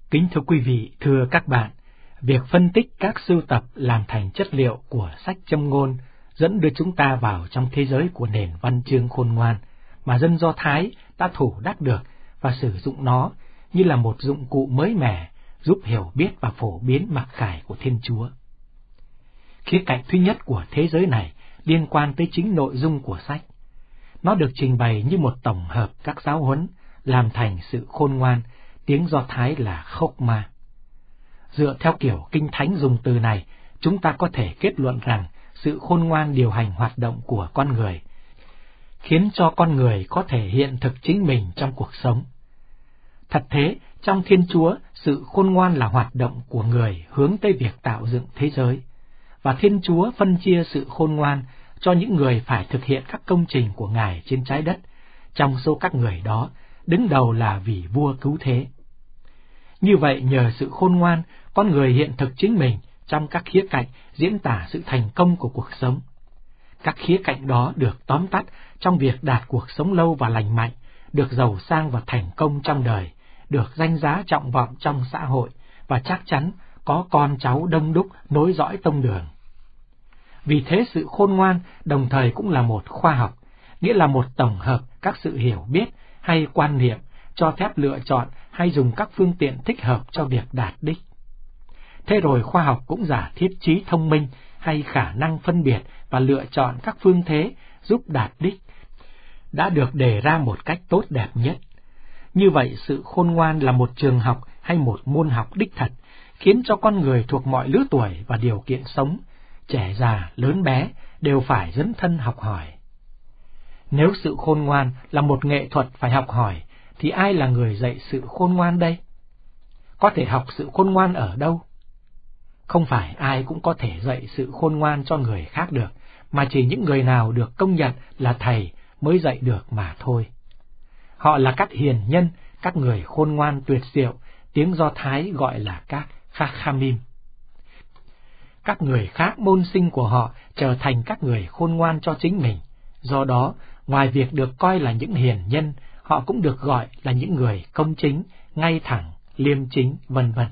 Kính thưa quý vị, thưa các bạn, việc phân tích các sưu tập làm thành chất liệu của sách Châm ngôn dẫn đưa chúng ta vào trong thế giới của nền văn chương khôn ngoan mà dân Do Thái đã thủ đắc được và sử dụng nó như là một dụng cụ mới mẻ giúp hiểu biết và phổ biến mặc khải của Thiên Chúa. Khía cạnh thứ nhất của thế giới này liên quan tới chính nội dung của sách. Nó được trình bày như một tổng hợp các giáo huấn làm thành sự khôn ngoan, tiếng Do Thái là Chokma. Dựa theo kiểu Kinh Thánh dùng từ này, chúng ta có thể kết luận rằng sự khôn ngoan điều hành hoạt động của con người, khiến cho con người có thể hiện thực chính mình trong cuộc sống. Thật thế, trong Thiên Chúa, sự khôn ngoan là hoạt động của người hướng tới việc tạo dựng thế giới, và Thiên Chúa phân chia sự khôn ngoan cho những người phải thực hiện các công trình của Ngài trên trái đất. Trong số các người đó, đứng đầu là vị vua cứu thế. Như vậy, nhờ sự khôn ngoan, con người hiện thực chính mình trong các khía cạnh diễn tả sự thành công của cuộc sống. Các khía cạnh đó được tóm tắt trong việc đạt cuộc sống lâu và lành mạnh, được giàu sang và thành công trong đời, được danh giá trọng vọng trong xã hội, và chắc chắn có con cháu đông đúc nối dõi tông đường. Vì thế sự khôn ngoan đồng thời cũng là một khoa học, nghĩa là một tổng hợp các sự hiểu biết hay quan niệm, cho phép lựa chọn hay dùng các phương tiện thích hợp cho việc đạt đích. Thế rồi khoa học cũng giả thiết trí thông minh hay khả năng phân biệt và lựa chọn các phương thế giúp đạt đích đã được đề ra một cách tốt đẹp nhất. Như vậy, sự khôn ngoan là một trường học hay một môn học đích thật, khiến cho con người thuộc mọi lứa tuổi và điều kiện sống, trẻ già, lớn bé, đều phải dấn thân học hỏi. Nếu sự khôn ngoan là một nghệ thuật phải học hỏi, thì ai là người dạy sự khôn ngoan đây? Có thể học sự khôn ngoan ở đâu? Không phải ai cũng có thể dạy sự khôn ngoan cho người khác được, mà chỉ những người nào được công nhận là thầy mới dạy được mà thôi. Họ là các hiền nhân, các người khôn ngoan tuyệt diệu, tiếng Do Thái gọi là các Chachamim. Các người khác môn sinh của họ trở thành các người khôn ngoan cho chính mình. Do đó, ngoài việc được coi là những hiền nhân, họ cũng được gọi là những người công chính, ngay thẳng, liêm chính, vân vân.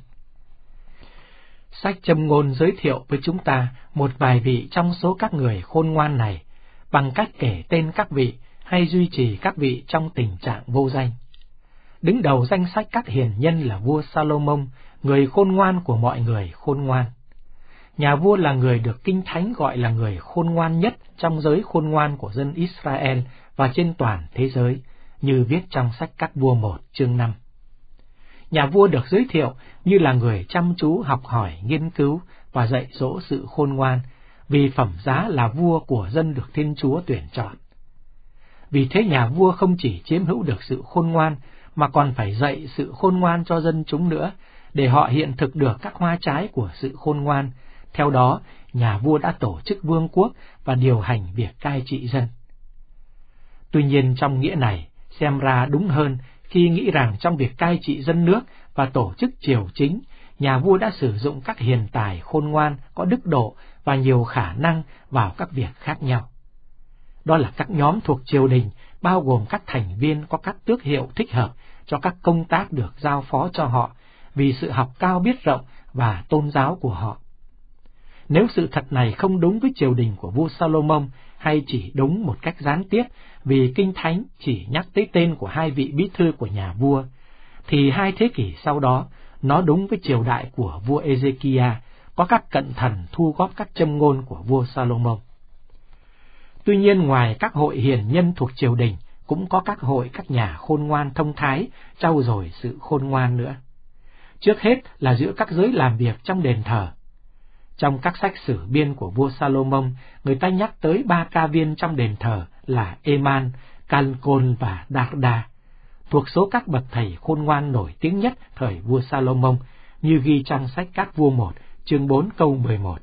Sách Châm ngôn giới thiệu với chúng ta một vài vị trong số các người khôn ngoan này, bằng cách kể tên các vị hay duy trì các vị trong tình trạng vô danh. Đứng đầu danh sách các hiền nhân là vua Salomon, người khôn ngoan của mọi người khôn ngoan. Nhà vua là người được Kinh Thánh gọi là người khôn ngoan nhất trong giới khôn ngoan của dân Israel và trên toàn thế giới, như viết trong sách Các Vua 1 chương 5. Nhà vua được giới thiệu như là người chăm chú học hỏi, nghiên cứu và dạy dỗ sự khôn ngoan, vì phẩm giá là vua của dân được Thiên Chúa tuyển chọn. Vì thế nhà vua không chỉ chiếm hữu được sự khôn ngoan, mà còn phải dạy sự khôn ngoan cho dân chúng nữa, để họ hiện thực được các hoa trái của sự khôn ngoan. Theo đó, nhà vua đã tổ chức vương quốc và điều hành việc cai trị dân. Tuy nhiên trong nghĩa này, xem ra đúng hơn khi nghĩ rằng trong việc cai trị dân nước và tổ chức triều chính, nhà vua đã sử dụng các hiền tài khôn ngoan, có đức độ và nhiều khả năng vào các việc khác nhau. Đó là các nhóm thuộc triều đình, bao gồm các thành viên có các tước hiệu thích hợp cho các công tác được giao phó cho họ, vì sự học cao biết rộng và tôn giáo của họ. Nếu sự thật này không đúng với triều đình của vua Salomon, hay chỉ đúng một cách gián tiếp vì Kinh Thánh chỉ nhắc tới tên của hai vị bí thư của nhà vua, thì 2 thế kỷ sau đó, nó đúng với triều đại của vua Ezekia, có các cận thần thu góp các châm ngôn của vua Salomon. Tuy nhiên, ngoài các hội hiền nhân thuộc triều đình, cũng có các hội các nhà khôn ngoan thông thái, trau dồi sự khôn ngoan nữa. Trước hết là giữa các giới làm việc trong đền thờ. Trong các sách sử biên của vua Salomon, người ta nhắc tới 3 ca viên trong đền thờ là Eman, Calcol và Darda, thuộc số các bậc thầy khôn ngoan nổi tiếng nhất thời vua Salomon, như ghi trong sách Các Vua 1, chương 4 câu 11.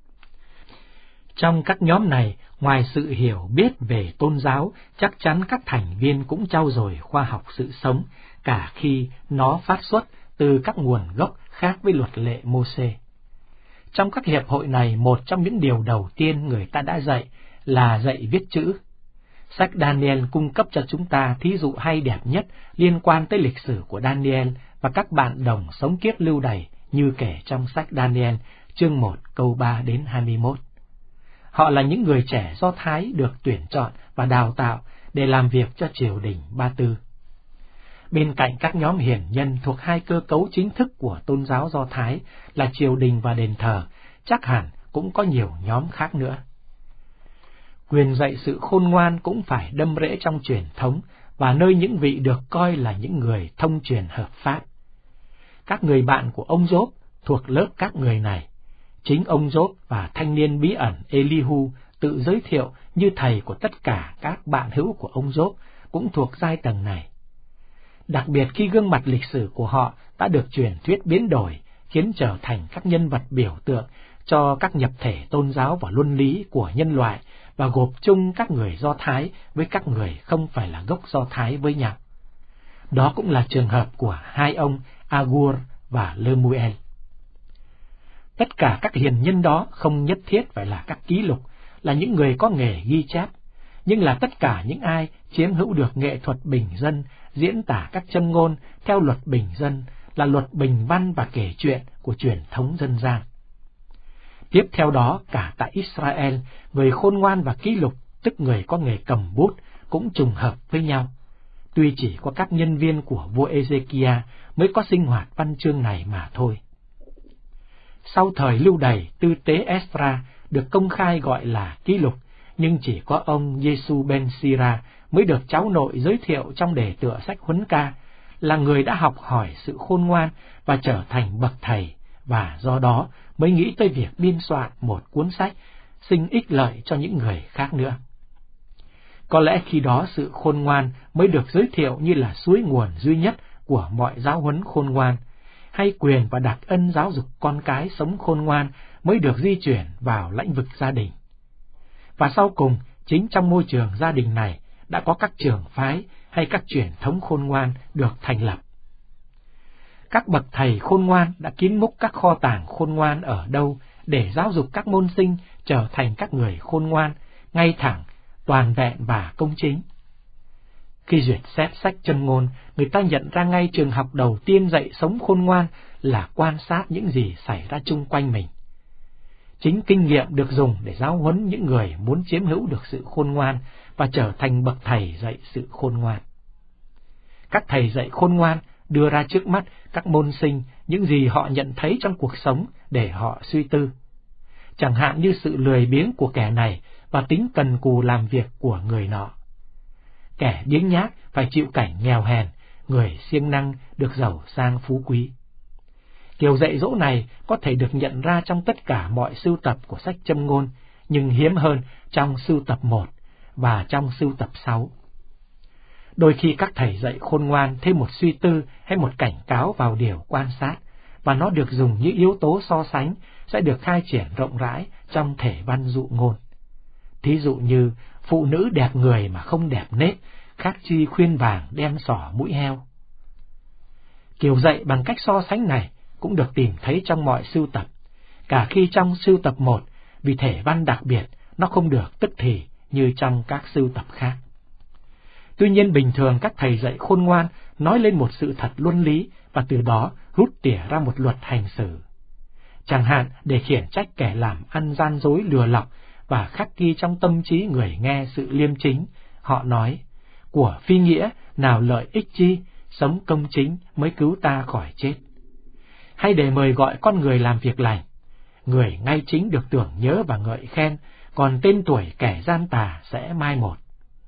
Trong các nhóm này, ngoài sự hiểu biết về tôn giáo, chắc chắn các thành viên cũng trau dồi khoa học sự sống, cả khi nó phát xuất từ các nguồn gốc khác với luật lệ Mô-sê. Trong các hiệp hội này, một trong những điều đầu tiên người ta đã dạy là dạy viết chữ. Sách Daniel cung cấp cho chúng ta thí dụ hay đẹp nhất liên quan tới lịch sử của Daniel và các bạn đồng sống kiếp lưu đày như kể trong sách Daniel chương 1 câu 3 đến 21. Họ là những người trẻ Do Thái được tuyển chọn và đào tạo để làm việc cho triều đình Ba Tư. Bên cạnh các nhóm hiền nhân thuộc hai cơ cấu chính thức của tôn giáo Do Thái là triều đình và đền thờ, chắc hẳn cũng có nhiều nhóm khác nữa. Quyền dạy sự khôn ngoan cũng phải đâm rễ trong truyền thống và nơi những vị được coi là những người thông truyền hợp pháp. Các người bạn của ông Gióp thuộc lớp các người này. Chính ông Gióp và thanh niên bí ẩn Elihu tự giới thiệu như thầy của tất cả các bạn hữu của ông Gióp cũng thuộc giai tầng này. Đặc biệt khi gương mặt lịch sử của họ đã được truyền thuyết biến đổi, khiến trở thành các nhân vật biểu tượng cho các nhập thể tôn giáo và luân lý của nhân loại và gộp chung các người Do Thái với các người không phải là gốc Do Thái với nhau. Đó cũng là trường hợp của hai ông Agur và Lemuel. Tất cả các hiền nhân đó không nhất thiết phải là các ký lục, là những người có nghề ghi chép, nhưng là tất cả những ai chiếm hữu được nghệ thuật bình dân, diễn tả các châm ngôn theo luật bình dân, là luật bình văn và kể chuyện của truyền thống dân gian. Tiếp theo đó, cả tại Israel, người khôn ngoan và ký lục, tức người có nghề cầm bút, cũng trùng hợp với nhau. Tuy chỉ có các nhân viên của vua Ezechia mới có sinh hoạt văn chương này mà thôi. Sau thời lưu đày, tư tế Esra được công khai gọi là ký lục, nhưng chỉ có ông Giê-su ben Sira mới được cháu nội giới thiệu trong đề tựa sách Huấn Ca, là người đã học hỏi sự khôn ngoan và trở thành bậc thầy, và do đó mới nghĩ tới việc biên soạn một cuốn sách sinh ích lợi cho những người khác nữa. Có lẽ khi đó sự khôn ngoan mới được giới thiệu như là suối nguồn duy nhất của mọi giáo huấn khôn ngoan, hay quyền và đặc ân giáo dục con cái sống khôn ngoan mới được di chuyển vào lĩnh vực gia đình. Và sau cùng, chính trong môi trường gia đình này đã có các trường phái hay các truyền thống khôn ngoan được thành lập. Các bậc thầy khôn ngoan đã kín múc các kho tàng khôn ngoan ở đâu để giáo dục các môn sinh trở thành các người khôn ngoan, ngay thẳng, toàn vẹn và công chính. Khi duyệt xét sách Châm ngôn, người ta nhận ra ngay trường học đầu tiên dạy sống khôn ngoan là quan sát những gì xảy ra chung quanh mình. Chính kinh nghiệm được dùng để giáo huấn những người muốn chiếm hữu được sự khôn ngoan và trở thành bậc thầy dạy sự khôn ngoan. Các thầy dạy khôn ngoan đưa ra trước mắt các môn sinh những gì họ nhận thấy trong cuộc sống để họ suy tư. Chẳng hạn như sự lười biếng của kẻ này và tính cần cù làm việc của người nọ. Kẻ biếng nhác phải chịu cảnh nghèo hèn, người siêng năng được giàu sang phú quý. Kiểu dạy dỗ này có thể được nhận ra trong tất cả mọi sưu tập của sách Châm ngôn, nhưng hiếm hơn trong sưu tập 1 và trong sưu tập 6. Đôi khi các thầy dạy khôn ngoan thêm một suy tư hay một cảnh cáo vào điều quan sát, và nó được dùng như yếu tố so sánh sẽ được khai triển rộng rãi trong thể văn dụ ngôn. Thí dụ như phụ nữ đẹp người mà không đẹp nết, khác chi khuyên vàng đem xỏ mũi heo. Kiểu dạy bằng cách so sánh này cũng được tìm thấy trong mọi sưu tập, cả khi trong sưu tập 1, vì thể văn đặc biệt, nó không được tức thì như trong các sưu tập khác. Tuy nhiên bình thường các thầy dạy khôn ngoan nói lên một sự thật luân lý và từ đó rút tỉa ra một luật hành xử. Chẳng hạn để khiển trách kẻ làm ăn gian dối lừa lọc và khắc ghi trong tâm trí người nghe sự liêm chính, họ nói, của phi nghĩa nào lợi ích chi, sống công chính mới cứu ta khỏi chết. Hay để mời gọi con người làm việc lành, người ngay chính được tưởng nhớ và ngợi khen, còn tên tuổi kẻ gian tà sẽ mai một.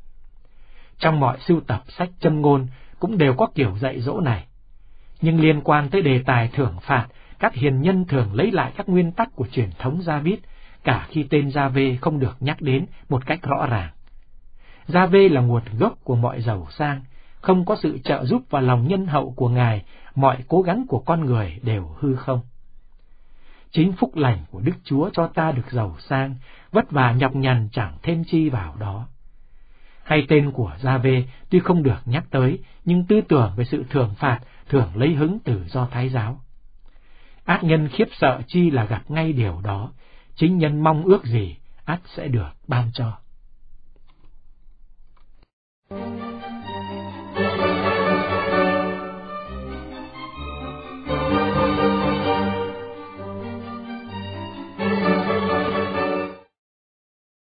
Trong mọi sưu tập sách Châm ngôn cũng đều có kiểu dạy dỗ này. Nhưng liên quan tới đề tài thưởng phạt, các hiền nhân thường lấy lại các nguyên tắc của truyền thống Gia-vít, cả khi tên Gia-vê không được nhắc đến một cách rõ ràng. Gia-vê là nguồn gốc của mọi giàu sang, không có sự trợ giúp và lòng nhân hậu của Ngài, mọi cố gắng của con người đều hư không. Chính phúc lành của Đức Chúa cho ta được giàu sang, vất vả nhọc nhằn chẳng thêm chi vào đó. Hay tên của Gia-vê tuy không được nhắc tới, nhưng tư tưởng về sự thưởng phạt thường lấy hứng từ Do Thái giáo. Ác nhân khiếp sợ chi là gặp ngay điều đó, chính nhân mong ước gì, ắt sẽ được ban cho.